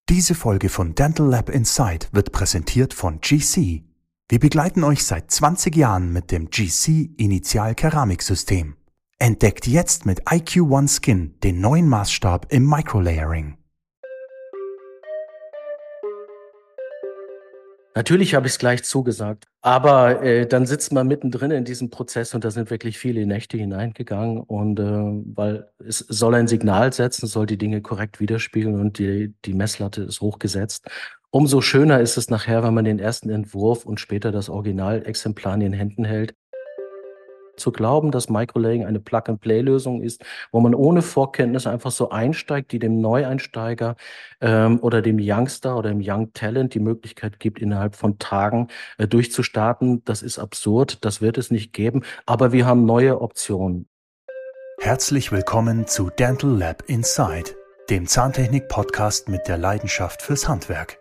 Diese Folge von Dental Lab Inside wird präsentiert von GC. Wir begleiten euch seit 20 Jahren mit dem GC Initial Keramiksystem. Entdeckt jetzt mit IQ One Skin den neuen Maßstab im Microlayering. Natürlich habe ich es gleich zugesagt, aber dann sitzt man mittendrin in diesem Prozess und da sind wirklich viele Nächte hineingegangen und weil es soll ein Signal setzen, soll die Dinge korrekt widerspiegeln und die Messlatte ist hochgesetzt. Umso schöner ist es nachher, wenn man den ersten Entwurf und später das Originalexemplar in den Händen hält. Zu glauben, dass Microlayering eine Plug-and-Play-Lösung ist, wo man ohne Vorkenntnis einfach so einsteigt, die dem Neueinsteiger oder dem Youngster oder dem Young Talent die Möglichkeit gibt, innerhalb von Tagen durchzustarten, das ist absurd, das wird es nicht geben, aber wir haben neue Optionen. Herzlich willkommen zu Dental Lab Inside, dem Zahntechnik-Podcast mit der Leidenschaft fürs Handwerk.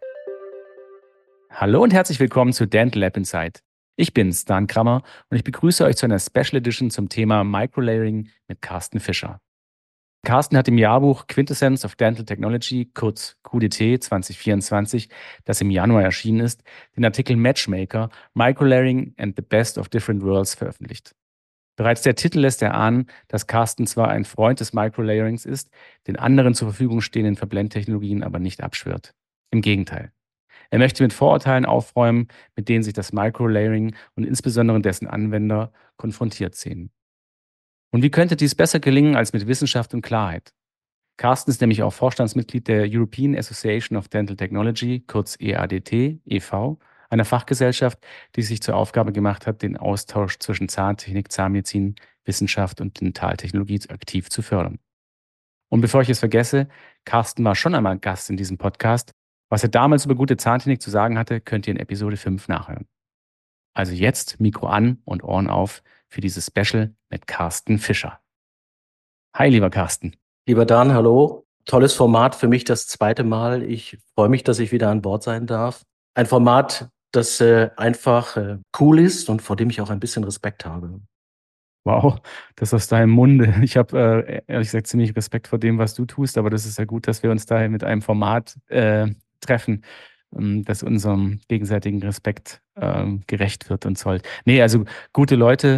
Hallo und herzlich willkommen zu Dental Lab Inside. Ich bin's, Dan Krammer, und ich begrüße euch zu einer Special Edition zum Thema Microlayering mit Carsten Fischer. Carsten hat im Jahrbuch Quintessence of Dental Technology, kurz QDT 2024, das im Januar erschienen ist, den Artikel Matchmaker Microlayering and the Best of Different Worlds veröffentlicht. Bereits der Titel lässt erahnen, dass Carsten zwar ein Freund des Microlayerings ist, den anderen zur Verfügung stehenden Verblendtechnologien aber nicht abschwört. Im Gegenteil. Er möchte mit Vorurteilen aufräumen, mit denen sich das Microlayering und insbesondere dessen Anwender konfrontiert sehen. Und wie könnte dies besser gelingen als mit Wissenschaft und Klarheit? Carsten ist nämlich auch Vorstandsmitglied der European Association of Dental Technology, kurz EADT, e.V., einer Fachgesellschaft, die sich zur Aufgabe gemacht hat, den Austausch zwischen Zahntechnik, Zahnmedizin, Wissenschaft und Dentaltechnologie aktiv zu fördern. Und bevor ich es vergesse, Carsten war schon einmal Gast in diesem Podcast. Was er damals über gute Zahntechnik zu sagen hatte, könnt ihr in Episode 5 nachhören. Also jetzt Mikro an und Ohren auf für dieses Special mit Carsten Fischer. Hi, lieber Carsten. Lieber Dan, hallo. Tolles Format für mich, das zweite Mal. Ich freue mich, dass ich wieder an Bord sein darf. Ein Format, das einfach cool ist und vor dem ich auch ein bisschen Respekt habe. Wow, das aus deinem Munde. Ich habe ehrlich gesagt ziemlich Respekt vor dem, was du tust, aber das ist ja gut, dass wir uns daher mit einem Format treffen, das unserem gegenseitigen Respekt gerecht wird und zollt. Nee, also gute Leute,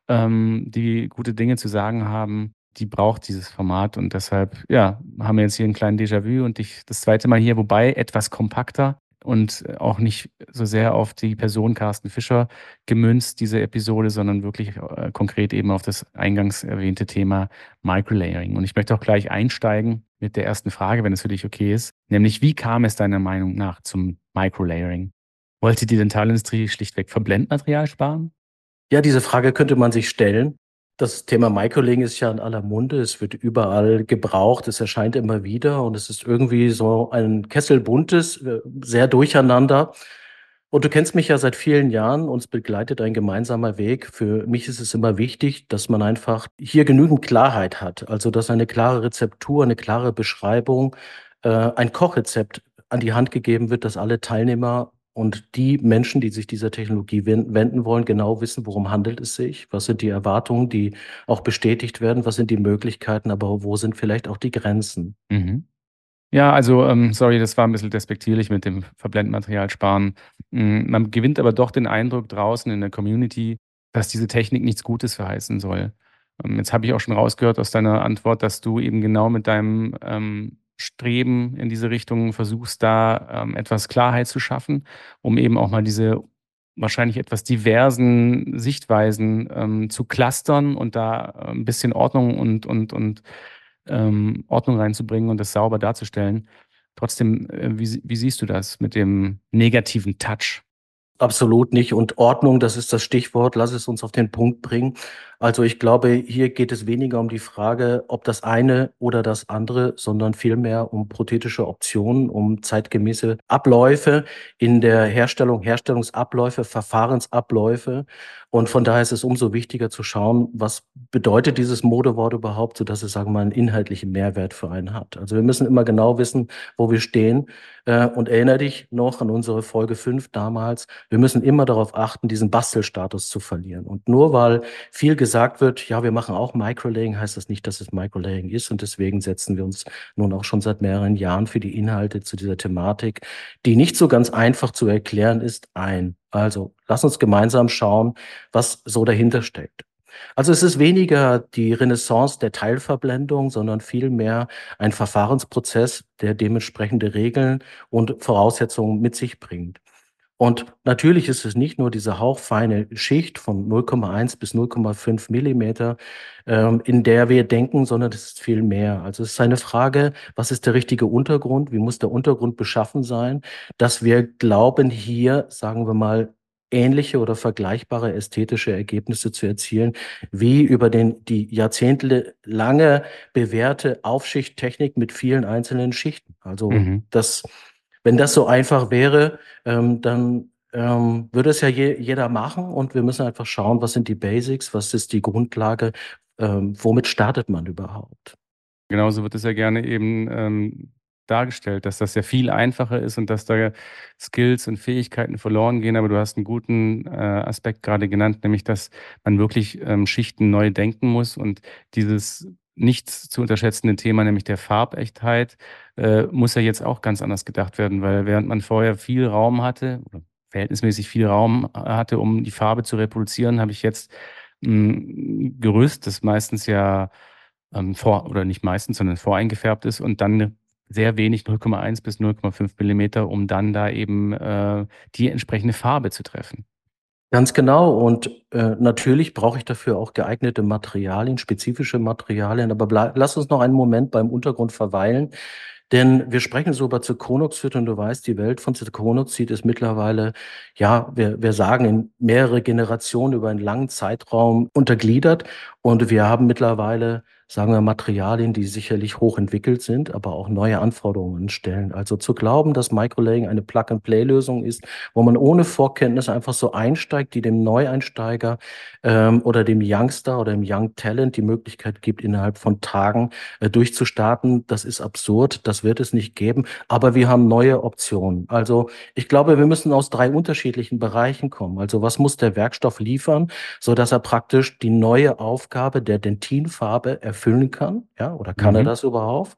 die gute Dinge zu sagen haben, die braucht dieses Format und deshalb, ja, haben wir jetzt hier einen kleinen Déjà-vu und dich das zweite Mal hier, wobei etwas kompakter und auch nicht so sehr auf die Person Carsten Fischer gemünzt, diese Episode, sondern wirklich konkret eben auf das eingangs erwähnte Thema Microlayering. Und ich möchte auch gleich einsteigen mit der ersten Frage, wenn es für dich okay ist, nämlich wie kam es deiner Meinung nach zum Microlayering? Wollte die Dentalindustrie schlichtweg Verblendmaterial sparen? Ja, diese Frage könnte man sich stellen. Das Thema Microlayering ist ja in aller Munde. Es wird überall gebraucht. Es erscheint immer wieder und es ist irgendwie so ein Kessel Buntes, sehr durcheinander. Und du kennst mich ja seit vielen Jahren. Uns begleitet ein gemeinsamer Weg. Für mich ist es immer wichtig, dass man einfach hier genügend Klarheit hat. Also, dass eine klare Rezeptur, eine klare Beschreibung, ein Kochrezept an die Hand gegeben wird, dass alle Teilnehmer und die Menschen, die sich dieser Technologie wenden wollen, genau wissen, worum handelt es sich, was sind die Erwartungen, die auch bestätigt werden, was sind die Möglichkeiten, aber wo sind vielleicht auch die Grenzen. Mhm. Ja, also, sorry, das war ein bisschen despektierlich mit dem Verblendmaterial sparen. Man gewinnt aber doch den Eindruck draußen in der Community, dass diese Technik nichts Gutes verheißen soll. Jetzt habe ich auch schon rausgehört aus deiner Antwort, dass du eben genau mit deinem Streben in diese Richtung versuchst, da etwas Klarheit zu schaffen, um eben auch mal diese wahrscheinlich etwas diversen Sichtweisen zu clustern und da ein bisschen Ordnung und Ordnung reinzubringen und das sauber darzustellen. Trotzdem, wie siehst du das mit dem negativen Touch? Absolut nicht. Und Ordnung, das ist das Stichwort. Lass es uns auf den Punkt bringen. Also ich glaube, hier geht es weniger um die Frage, ob das eine oder das andere, sondern vielmehr um prothetische Optionen, um zeitgemäße Abläufe in der Herstellung, Herstellungsabläufe, Verfahrensabläufe. Und von daher ist es umso wichtiger zu schauen, was bedeutet dieses Modewort überhaupt, sodass es, sagen wir mal, einen inhaltlichen Mehrwert für einen hat. Also wir müssen immer genau wissen, wo wir stehen. Und erinnere dich noch an unsere Folge 5 damals, wir müssen immer darauf achten, diesen Bastelstatus zu verlieren. Und nur weil viel gesagt wird, ja, wir machen auch Microlayering, heißt das nicht, dass es Microlayering ist. Und deswegen setzen wir uns nun auch schon seit mehreren Jahren für die Inhalte zu dieser Thematik, die nicht so ganz einfach zu erklären ist, ein. Also lass uns gemeinsam schauen, was so dahinter steckt. Also es ist weniger die Renaissance der Teilverblendung, sondern vielmehr ein Verfahrensprozess, der dementsprechende Regeln und Voraussetzungen mit sich bringt. Und natürlich ist es nicht nur diese hauchfeine Schicht von 0,1 bis 0,5 Millimeter, in der wir denken, sondern es ist viel mehr. Also es ist eine Frage, was ist der richtige Untergrund? Wie muss der Untergrund beschaffen sein, dass wir glauben, hier, sagen wir mal, ähnliche oder vergleichbare ästhetische Ergebnisse zu erzielen, wie über die jahrzehntelange bewährte Aufschichttechnik mit vielen einzelnen Schichten. Also Mhm. wenn das so einfach wäre, dann würde es ja jeder machen und wir müssen einfach schauen, was sind die Basics, was ist die Grundlage, womit startet man überhaupt? Genauso wird es ja gerne eben dargestellt, dass das ja viel einfacher ist und dass da Skills und Fähigkeiten verloren gehen. Aber du hast einen guten Aspekt gerade genannt, nämlich dass man wirklich Schichten neu denken muss und dieses nicht zu unterschätzende Thema, nämlich der Farbechtheit, muss ja jetzt auch ganz anders gedacht werden, weil während man vorher viel Raum hatte, oder verhältnismäßig viel Raum hatte, um die Farbe zu reproduzieren, habe ich jetzt ein Gerüst, das meistens ja oder nicht meistens, sondern voreingefärbt ist und dann sehr wenig 0,1 bis 0,5 Millimeter, um dann da eben die entsprechende Farbe zu treffen. Ganz genau. Und natürlich brauche ich dafür auch geeignete Materialien, spezifische Materialien. Aber lass uns noch einen Moment beim Untergrund verweilen. Denn wir sprechen so über Zirkonoxid und du weißt, die Welt von Zirkonoxid ist mittlerweile, ja, wir sagen in mehrere Generationen über einen langen Zeitraum untergliedert. Und wir haben mittlerweile, sagen wir, Materialien, die sicherlich hochentwickelt sind, aber auch neue Anforderungen stellen. Also zu glauben, dass Microlayering eine Plug-and-Play-Lösung ist, wo man ohne Vorkenntnis einfach so einsteigt, die dem Neueinsteiger oder dem Youngster oder dem Young Talent die Möglichkeit gibt, innerhalb von Tagen durchzustarten, das ist absurd, das wird es nicht geben, aber wir haben neue Optionen. Also ich glaube, wir müssen aus 3 unterschiedlichen Bereichen kommen. Also was muss der Werkstoff liefern, so dass er praktisch die neue Aufgabe der Dentinfarbe erfüllen kann? Ja, oder kann er Mhm. das überhaupt?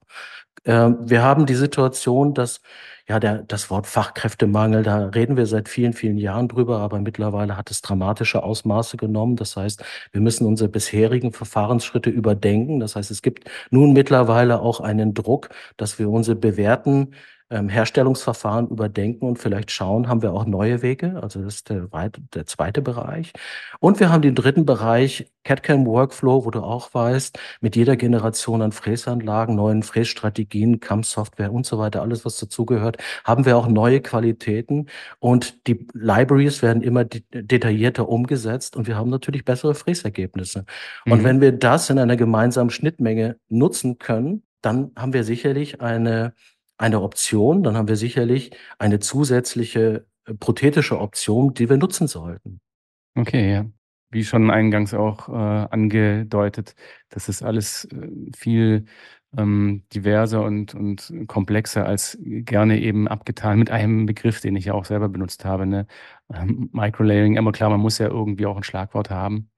Wir haben die Situation, dass ja, das Wort Fachkräftemangel, da reden wir seit vielen, vielen Jahren drüber, aber mittlerweile hat es dramatische Ausmaße genommen. Das heißt, wir müssen unsere bisherigen Verfahrensschritte überdenken. Das heißt, es gibt nun mittlerweile auch einen Druck, dass wir unsere bewährten Herstellungsverfahren überdenken und vielleicht schauen, haben wir auch neue Wege. Also das ist der zweite Bereich. Und wir haben den dritten Bereich, CAD/CAM Workflow, wo du auch weißt, mit jeder Generation an Fräsanlagen, neuen Frässtrategien, CAM-Software und so weiter, alles, was dazugehört, haben wir auch neue Qualitäten und die Libraries werden immer detaillierter umgesetzt und wir haben natürlich bessere Fräsergebnisse. Und Mhm. wenn wir das in einer gemeinsamen Schnittmenge nutzen können, dann haben wir sicherlich eine Option, dann haben wir sicherlich eine zusätzliche prothetische Option, die wir nutzen sollten. Okay, ja. Wie schon eingangs auch angedeutet, das ist alles viel diverser und komplexer als gerne eben abgetan mit einem Begriff, den ich ja auch selber benutzt habe, ne? Microlayering. Aber klar, man muss ja irgendwie auch ein Schlagwort haben,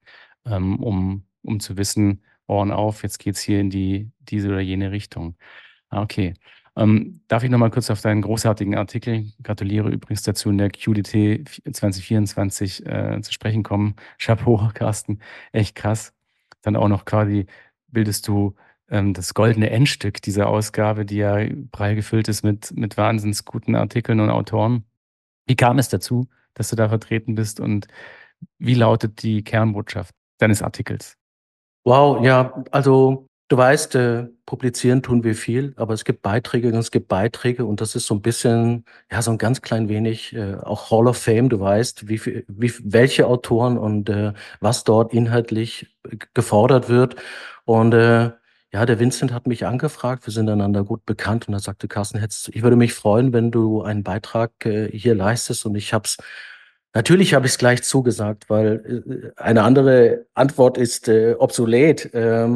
um zu wissen, Ohren auf, jetzt geht's hier in diese oder jene Richtung. Ah, okay. Darf ich noch mal kurz auf deinen großartigen Artikel, gratuliere übrigens dazu, in der QDT 2024 zu sprechen kommen. Chapeau, Carsten, echt krass. Dann auch noch quasi bildest du das goldene Endstück dieser Ausgabe, die ja prall gefüllt ist mit wahnsinns guten Artikeln und Autoren. Wie kam es dazu, dass du da vertreten bist und wie lautet die Kernbotschaft deines Artikels? Wow, ja, also du weißt, publizieren tun wir viel, aber es gibt Beiträge und es gibt Beiträge und das ist so ein bisschen, ja, so ein ganz klein wenig auch Hall of Fame. Du weißt, welche Autoren und was dort inhaltlich gefordert wird. Und ja, der Vincent hat mich angefragt, wir sind einander gut bekannt und er sagte, Carsten, ich würde mich freuen, wenn du einen Beitrag hier leistest und ich habe es Natürlich habe ich es gleich zugesagt, weil eine andere Antwort ist obsolet.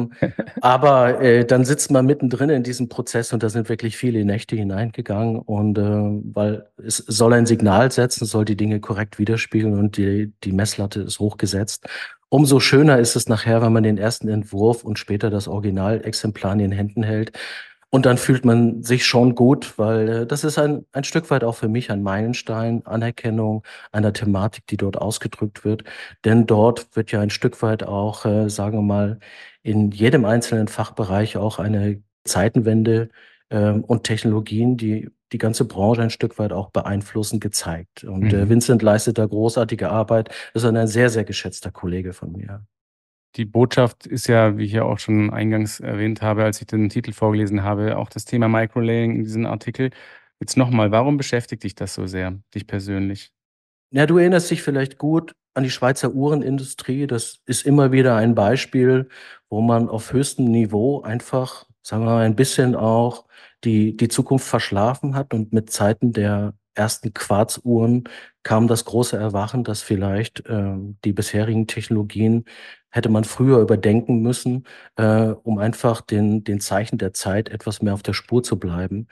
Aber dann sitzt man mittendrin in diesem Prozess und da sind wirklich viele Nächte hineingegangen und weil es soll ein Signal setzen, soll die Dinge korrekt widerspiegeln und die Messlatte ist hochgesetzt. Umso schöner ist es nachher, wenn man den ersten Entwurf und später das Originalexemplar in den Händen hält. Und dann fühlt man sich schon gut, weil das ist ein Stück weit auch für mich ein Meilenstein, Anerkennung einer Thematik, die dort ausgedrückt wird. Denn dort wird ja ein Stück weit auch, sagen wir mal, in jedem einzelnen Fachbereich auch eine Zeitenwende und Technologien, die die ganze Branche ein Stück weit auch beeinflussen, gezeigt. Und Vincent leistet da großartige Arbeit. Ist ein sehr, sehr geschätzter Kollege von mir. Die Botschaft ist ja, wie ich ja auch schon eingangs erwähnt habe, als ich den Titel vorgelesen habe, auch das Thema Microlayering in diesem Artikel. Jetzt nochmal, warum beschäftigt dich das so sehr, dich persönlich? Ja, du erinnerst dich vielleicht gut an die Schweizer Uhrenindustrie. Das ist immer wieder ein Beispiel, wo man auf höchstem Niveau einfach, sagen wir mal, ein bisschen auch die Zukunft verschlafen hat. Und mit Zeiten der ersten Quarzuhren kam das große Erwachen, dass vielleicht die bisherigen Technologien hätte man früher überdenken müssen, um einfach den Zeichen der Zeit etwas mehr auf der Spur zu bleiben.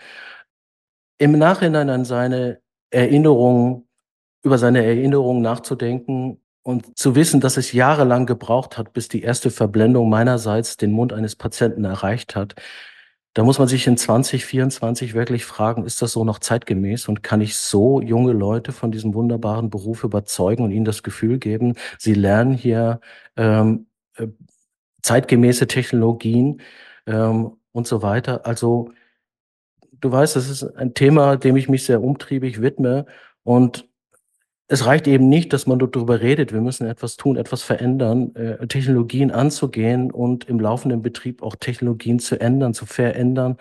Im Nachhinein an seine Erinnerungen über seine Erinnerungen nachzudenken und zu wissen, dass es jahrelang gebraucht hat, bis die erste Verblendung meinerseits den Mund eines Patienten erreicht hat. Da muss man sich in 2024 wirklich fragen, ist das so noch zeitgemäß und kann ich so junge Leute von diesem wunderbaren Beruf überzeugen und ihnen das Gefühl geben, sie lernen hier ähm, äh, zeitgemäße Technologien und so weiter. Also du weißt, das ist ein Thema, dem ich mich sehr umtriebig widme und es reicht eben nicht, dass man dort drüber redet. Wir müssen etwas tun, etwas verändern, Technologien anzugehen und im laufenden Betrieb auch Technologien zu ändern, zu verändern.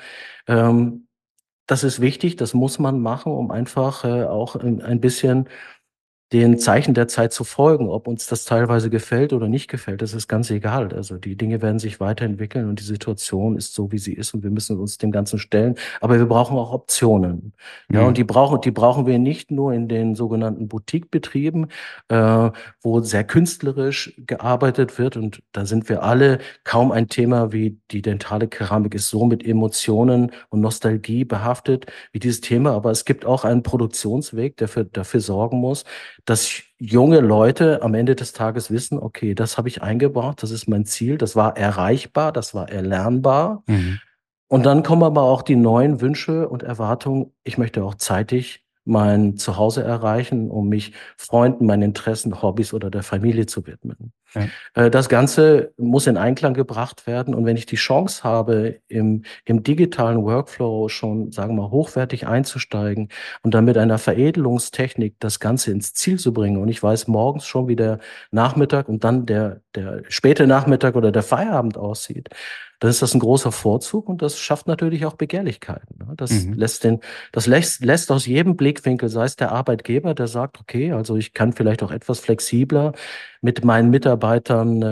Das ist wichtig, das muss man machen, um einfach auch ein bisschen den Zeichen der Zeit zu folgen. Ob uns das teilweise gefällt oder nicht gefällt, das ist ganz egal. Also die Dinge werden sich weiterentwickeln und die Situation ist so, wie sie ist und wir müssen uns dem Ganzen stellen. Aber wir brauchen auch Optionen. Ja, und Mhm. die brauchen wir nicht nur in den sogenannten Boutique-Betrieben, wo sehr künstlerisch gearbeitet wird. Und da sind wir alle kaum ein Thema wie die dentale Keramik ist so mit Emotionen und Nostalgie behaftet wie dieses Thema. Aber es gibt auch einen Produktionsweg, der dafür sorgen muss, dass junge Leute am Ende des Tages wissen, okay, das habe ich eingebracht, das ist mein Ziel, das war erreichbar, das war erlernbar. Mhm. Und dann kommen aber auch die neuen Wünsche und Erwartungen. Ich möchte auch zeitig mein Zuhause erreichen, um mich Freunden, meinen Interessen, Hobbys oder der Familie zu widmen. Ja. Das Ganze muss in Einklang gebracht werden. Und wenn ich die Chance habe, im digitalen Workflow schon, sagen wir mal, hochwertig einzusteigen und dann mit einer Veredelungstechnik das Ganze ins Ziel zu bringen, und ich weiß morgens schon, wie der Nachmittag und dann der späte Nachmittag oder der Feierabend aussieht, dann ist das ein großer Vorzug und das schafft natürlich auch Begehrlichkeiten. Ne? Mhm. Das lässt aus jedem Blickwinkel, sei es der Arbeitgeber, der sagt, okay, also ich kann vielleicht auch etwas flexibler mit meinen Mitarbeitern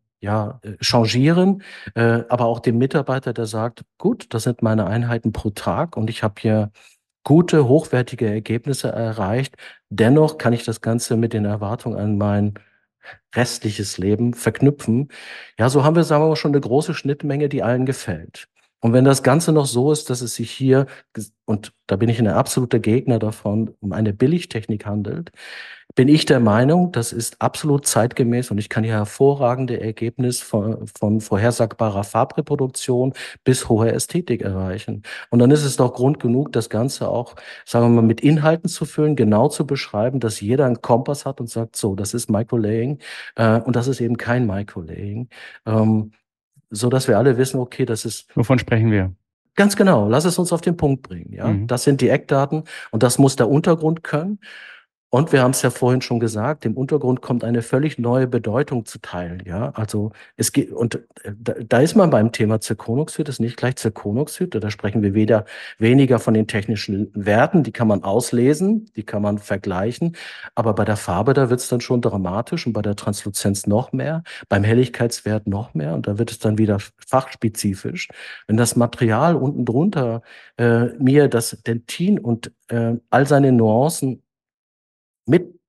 changieren, aber auch dem Mitarbeiter, der sagt, gut, das sind meine Einheiten pro Tag und ich habe hier gute, hochwertige Ergebnisse erreicht. Dennoch kann ich das Ganze mit den Erwartungen an mein restliches Leben verknüpfen. Ja, so haben wir, sagen wir mal, schon eine große Schnittmenge, die allen gefällt. Und wenn das Ganze noch so ist, dass es sich hier, und da bin ich ein absoluter Gegner davon, um eine Billigtechnik handelt, bin ich der Meinung, das ist absolut zeitgemäß und ich kann hier hervorragende Ergebnisse von vorhersagbarer Farbreproduktion bis hoher Ästhetik erreichen. Und dann ist es doch Grund genug, das Ganze auch, sagen wir mal, mit Inhalten zu füllen, genau zu beschreiben, dass jeder einen Kompass hat und sagt, so, das ist Microlaying und das ist eben kein Microlaying. Ähm, so dass wir alle wissen, okay, das ist Wovon sprechen wir? ganz genau, lass es uns auf den Punkt bringen, ja. Mhm. Das sind die Eckdaten und das muss der Untergrund können. Und wir haben es ja vorhin schon gesagt, dem Untergrund kommt eine völlig neue Bedeutung zuteil, ja. Also es geht, und da ist man beim Thema Zirkonoxid, ist nicht gleich Zirkonoxid, da sprechen wir weniger von den technischen Werten, die kann man auslesen, die kann man vergleichen, aber bei der Farbe, da wird es dann schon dramatisch und bei der Transluzenz noch mehr, beim Helligkeitswert noch mehr und da wird es dann wieder fachspezifisch. Wenn das Material unten drunter mir das Dentin und all seine Nuancen mit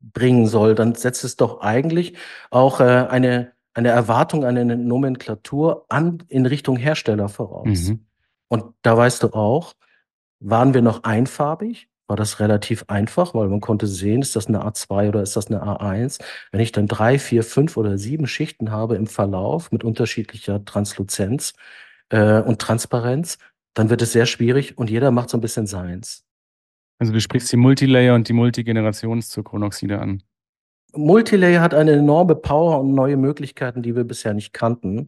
bringen soll, dann setzt es doch eigentlich auch eine Erwartung an eine Nomenklatur in Richtung Hersteller voraus. Mhm. Und da weißt du auch, waren wir noch einfarbig, war das relativ einfach, weil man konnte sehen, ist das eine A2 oder ist das eine A1? Wenn ich dann 3, 4, 5 oder 7 Schichten habe im Verlauf mit unterschiedlicher Transluzenz und Transparenz, dann wird es sehr schwierig und jeder macht so ein bisschen seins. Also du sprichst die Multilayer und die Multigenerationszukronoxide an. Multilayer hat eine enorme Power und neue Möglichkeiten, die wir bisher nicht kannten.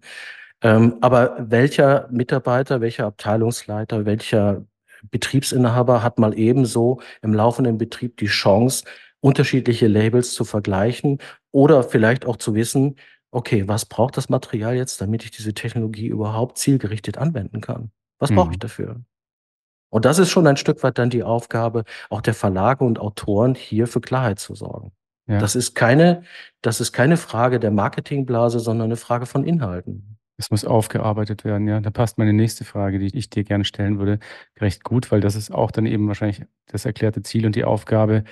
Aber welcher Mitarbeiter, welcher Abteilungsleiter, welcher Betriebsinhaber hat mal ebenso im laufenden Betrieb die Chance, unterschiedliche Labels zu vergleichen oder vielleicht auch zu wissen, okay, was braucht das Material jetzt, damit ich diese Technologie überhaupt zielgerichtet anwenden kann? Was brauche ich Mhm. dafür? Und das ist schon ein Stück weit dann die Aufgabe auch der Verlage und Autoren, hier für Klarheit zu sorgen. Ja, Das ist keine Frage der Marketingblase, sondern eine Frage von Inhalten. es muss aufgearbeitet werden, ja. Da passt meine nächste Frage, die ich dir gerne stellen würde, recht gut, weil das ist auch dann eben wahrscheinlich das erklärte Ziel und die Aufgabe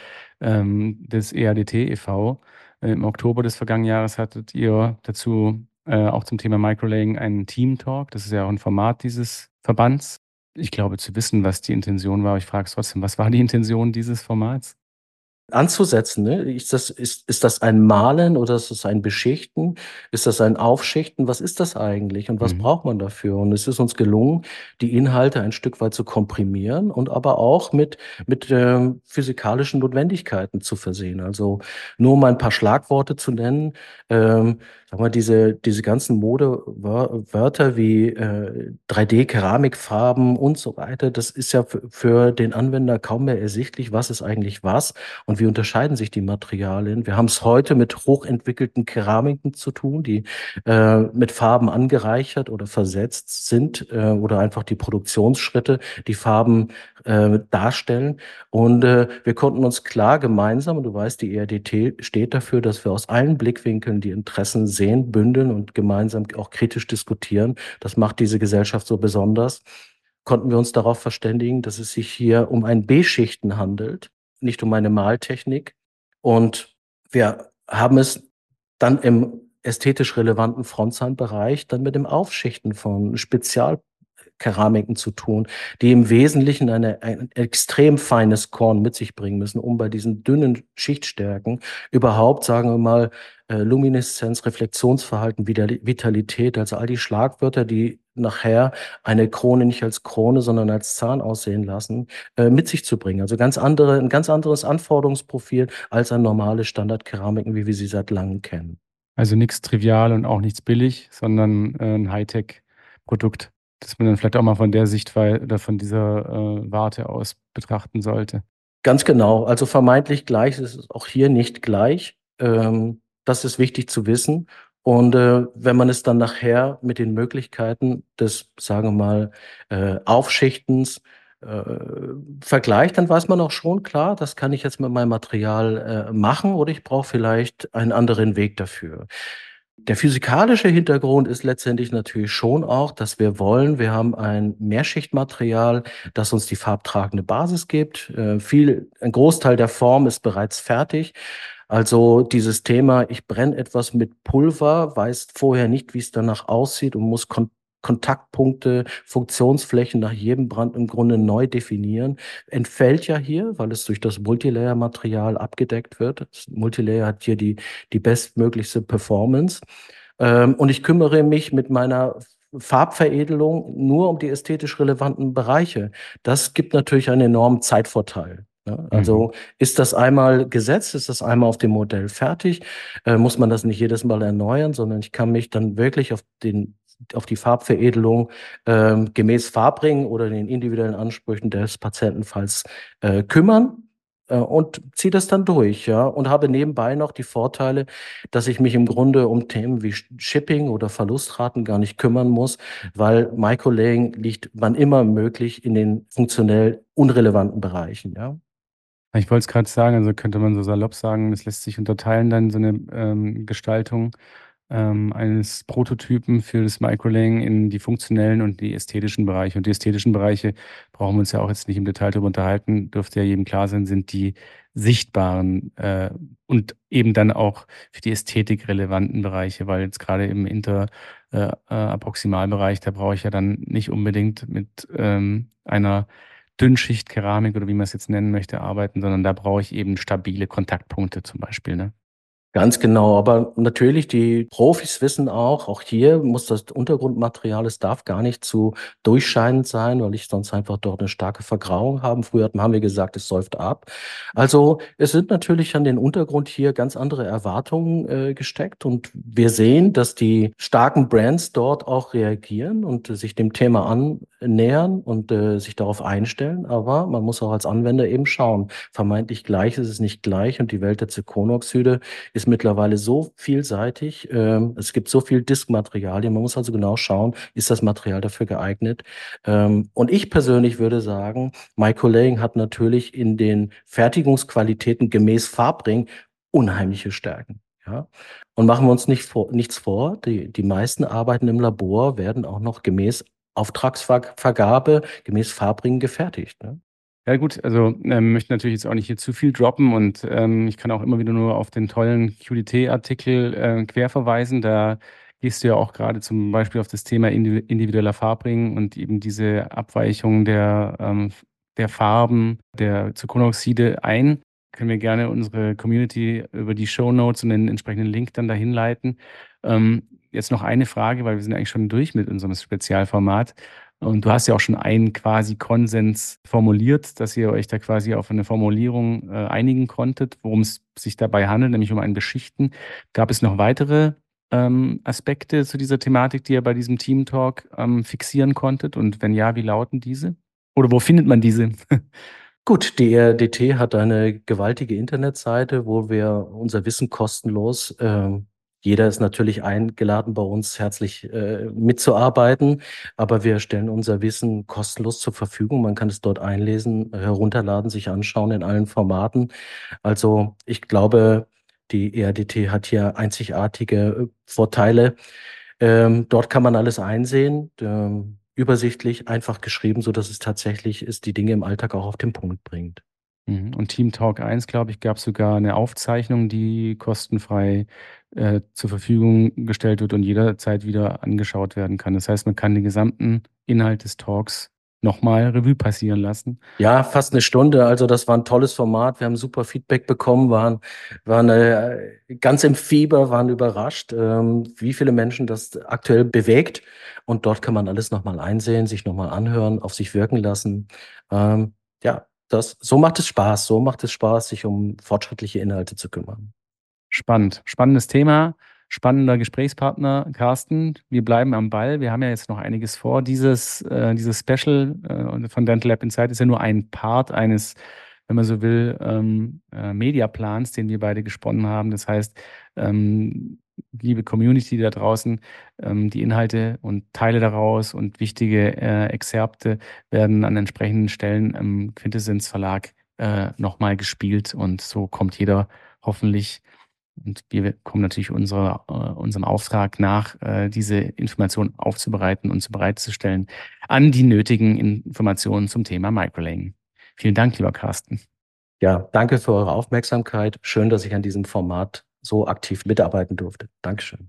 des EADT e.V. Im Oktober des vergangenen Jahres hattet ihr dazu auch zum Thema Microlaying einen Team-Talk. Das ist ja auch ein Format dieses Verbands. Ich glaube zu wissen, was die Intention war, aber ich frage es trotzdem, was war die Intention dieses Formats? Anzusetzen, ne? Ist das ein Malen oder ist das ein Beschichten? Ist das ein Aufschichten? Was ist das eigentlich und was Mhm. braucht man dafür? Und es ist uns gelungen, die Inhalte ein Stück weit zu komprimieren und aber auch mit physikalischen Notwendigkeiten zu versehen. Also nur um ein paar Schlagworte zu nennen, sag mal, diese ganzen Modewörter wie 3D-Keramikfarben und so weiter, das ist ja für den Anwender kaum mehr ersichtlich, was ist eigentlich was. Und wie unterscheiden sich die Materialien? Wir haben es heute mit hochentwickelten Keramiken zu tun, die mit Farben angereichert oder versetzt sind oder einfach die Produktionsschritte, die Farben darstellen. Und wir konnten uns klar gemeinsam, und du weißt, die ERDT steht dafür, dass wir aus allen Blickwinkeln die Interessen sehen, bündeln und gemeinsam auch kritisch diskutieren. Das macht diese Gesellschaft so besonders. Konnten wir uns darauf verständigen, dass es sich hier um ein B-Schichten handelt, nicht um eine Maltechnik. Und wir haben es dann im ästhetisch relevanten Frontzahnbereich dann mit dem Aufschichten von Spezialkeramiken zu tun, die im Wesentlichen ein extrem feines Korn mit sich bringen müssen, um bei diesen dünnen Schichtstärken überhaupt, sagen wir mal, Lumineszenz, Reflexionsverhalten, Vitalität, also all die Schlagwörter, die nachher eine Krone nicht als Krone, sondern als Zahn aussehen lassen, mit sich zu bringen. Also ein ganz anderes Anforderungsprofil als an normale Standardkeramiken, wie wir sie seit langem kennen. Also nichts trivial und auch nichts billig, sondern ein Hightech-Produkt, das man dann vielleicht auch mal von der Sichtweise oder von dieser Warte aus betrachten sollte. Ganz genau. Also vermeintlich gleich ist es auch hier nicht gleich. Das ist wichtig zu wissen. Und wenn man es dann nachher mit den Möglichkeiten des, sagen wir mal, Aufschichtens äh, vergleicht, dann weiß man auch schon, klar, das kann ich jetzt mit meinem Material machen oder ich brauche vielleicht einen anderen Weg dafür. Der physikalische Hintergrund ist letztendlich natürlich schon auch, dass wir haben ein Mehrschichtmaterial, das uns die farbtragende Basis gibt. Ein Großteil der Form ist bereits fertig. Also dieses Thema, ich brenne etwas mit Pulver, weiß vorher nicht, wie es danach aussieht und muss Kontaktpunkte, Funktionsflächen nach jedem Brand im Grunde neu definieren, entfällt ja hier, weil es durch das Multilayer-Material abgedeckt wird. Das Multilayer hat hier die bestmöglichste Performance. Und ich kümmere mich mit meiner Farbveredelung nur um die ästhetisch relevanten Bereiche. Das gibt natürlich einen enormen Zeitvorteil. Ne? Mhm. Also ist das einmal gesetzt, ist das einmal auf dem Modell fertig, muss man das nicht jedes Mal erneuern, sondern ich kann mich dann wirklich auf die Farbveredelung gemäß Farbring oder den individuellen Ansprüchen des Patientenfalls kümmern und ziehe das dann durch, ja, und habe nebenbei noch die Vorteile, dass ich mich im Grunde um Themen wie Shipping oder Verlustraten gar nicht kümmern muss, weil Microlaying liegt wann immer möglich in den funktionell unrelevanten Bereichen, ja. Ich wollte es gerade sagen, also könnte man so salopp sagen, das lässt sich unterteilen dann so eine Gestaltung eines Prototypen für das Microlaying in die funktionellen und die ästhetischen Bereiche. Und die ästhetischen Bereiche brauchen wir uns ja auch jetzt nicht im Detail darüber unterhalten, dürfte ja jedem klar sein, sind die sichtbaren und eben dann auch für die Ästhetik relevanten Bereiche, weil jetzt gerade im Approximalbereich, da brauche ich ja dann nicht unbedingt mit einer Dünnschicht Keramik oder wie man es jetzt nennen möchte, arbeiten, sondern da brauche ich eben stabile Kontaktpunkte zum Beispiel, ne? Ganz genau, aber natürlich, die Profis wissen auch hier muss das Untergrundmaterial, es darf gar nicht zu durchscheinend sein, weil ich sonst einfach dort eine starke Vergrauung haben. Früher haben wir gesagt, es säuft ab. Also, es sind natürlich an den Untergrund hier ganz andere Erwartungen, gesteckt und wir sehen, dass die starken Brands dort auch reagieren und sich dem Thema annähern und, sich darauf einstellen. Aber man muss auch als Anwender eben schauen. Vermeintlich gleich ist es nicht gleich und die Welt der Zirkonoxide ist mittlerweile so vielseitig. Es gibt so viel Diskmaterialien. Man muss also genau schauen, ist das Material dafür geeignet? Und ich persönlich würde sagen, Microlaying hat natürlich in den Fertigungsqualitäten gemäß Farbring unheimliche Stärken. Ja? Und machen wir uns nichts vor. Die meisten Arbeiten im Labor werden auch noch gemäß Auftragsvergabe, gemäß Farbring gefertigt. Ne? Ja gut, also möchte natürlich jetzt auch nicht hier zu viel droppen und ich kann auch immer wieder nur auf den tollen QDT-Artikel quer verweisen. Da gehst du ja auch gerade zum Beispiel auf das Thema individueller Farbring und eben diese Abweichung der Farben, der Zirkonoxide ein. Können wir gerne unsere Community über die Shownotes und den entsprechenden Link dann dahin leiten. Jetzt noch eine Frage, weil wir sind eigentlich schon durch mit unserem Spezialformat. Und du hast ja auch schon einen quasi Konsens formuliert, dass ihr euch da quasi auf eine Formulierung einigen konntet, worum es sich dabei handelt, nämlich um ein Beschichten. Gab es noch weitere Aspekte zu dieser Thematik, die ihr bei diesem Team Talk fixieren konntet? Und wenn ja, wie lauten diese? Oder wo findet man diese? Gut, die ERDT hat eine gewaltige Internetseite, wo wir unser Wissen kostenlos, jeder ist natürlich eingeladen, bei uns herzlich mitzuarbeiten, aber wir stellen unser Wissen kostenlos zur Verfügung. Man kann es dort einlesen, herunterladen, sich anschauen in allen Formaten. Also ich glaube, die ERDT hat hier einzigartige Vorteile. Dort kann man alles einsehen. Übersichtlich, einfach geschrieben, so dass es tatsächlich ist, die Dinge im Alltag auch auf den Punkt bringt. Und Team Talk 1, glaube ich, gab sogar eine Aufzeichnung, die kostenfrei zur Verfügung gestellt wird und jederzeit wieder angeschaut werden kann. Das heißt, man kann den gesamten Inhalt des Talks nochmal Revue passieren lassen. Ja, fast eine Stunde. Also das war ein tolles Format. Wir haben super Feedback bekommen, waren ganz im Fieber, waren überrascht, wie viele Menschen das aktuell bewegt. Und dort kann man alles nochmal einsehen, sich nochmal anhören, auf sich wirken lassen. Ja, so macht es Spaß. So macht es Spaß, sich um fortschrittliche Inhalte zu kümmern. Spannend. Spannendes Thema. Spannender Gesprächspartner, Carsten. Wir bleiben am Ball. Wir haben ja jetzt noch einiges vor. Dieses Special von Dental Lab Insight ist ja nur ein Part eines, wenn man so will, Mediaplans, den wir beide gesponnen haben. Das heißt, liebe Community da draußen, die Inhalte und Teile daraus und wichtige Exzerpte werden an entsprechenden Stellen im Quintessenz Verlag nochmal gespielt und so kommt jeder hoffentlich. Und wir kommen natürlich unserem Auftrag nach, diese Informationen aufzubereiten und bereitzustellen an die nötigen Informationen zum Thema Microlaying. Vielen Dank, lieber Carsten. Ja, danke für eure Aufmerksamkeit. Schön, dass ich an diesem Format so aktiv mitarbeiten durfte. Dankeschön.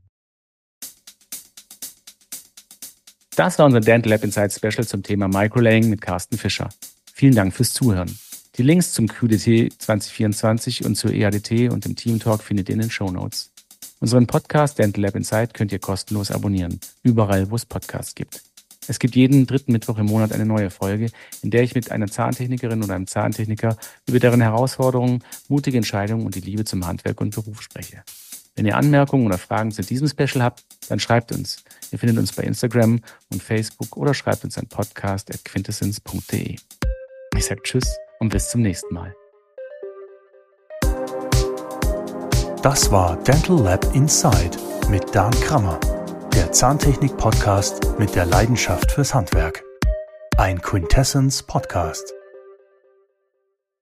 Das war unser Dental Lab Insight Special zum Thema Microlaying mit Carsten Fischer. Vielen Dank fürs Zuhören. Die Links zum QDT 2024 und zur EADT und dem Team Talk findet ihr in den Shownotes. Unseren Podcast Dental Lab Insight könnt ihr kostenlos abonnieren, überall wo es Podcasts gibt. Es gibt jeden dritten Mittwoch im Monat eine neue Folge, in der ich mit einer Zahntechnikerin oder einem Zahntechniker über deren Herausforderungen, mutige Entscheidungen und die Liebe zum Handwerk und Beruf spreche. Wenn ihr Anmerkungen oder Fragen zu diesem Special habt, dann schreibt uns. Ihr findet uns bei Instagram und Facebook oder schreibt uns an podcast@quintessence.de. Ich sage Tschüss und bis zum nächsten Mal. Das war Dental Lab Insight mit Dan Krammer, der Zahntechnik-Podcast mit der Leidenschaft fürs Handwerk. Ein Quintessence-Podcast.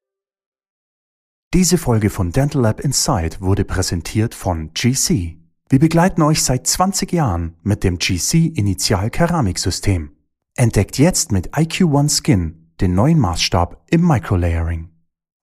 Diese Folge von Dental Lab Insight wurde präsentiert von GC. Wir begleiten euch seit 20 Jahren mit dem GC Initial Keramiksystem. Entdeckt jetzt mit IQ One Skin den neuen Maßstab im Microlayering.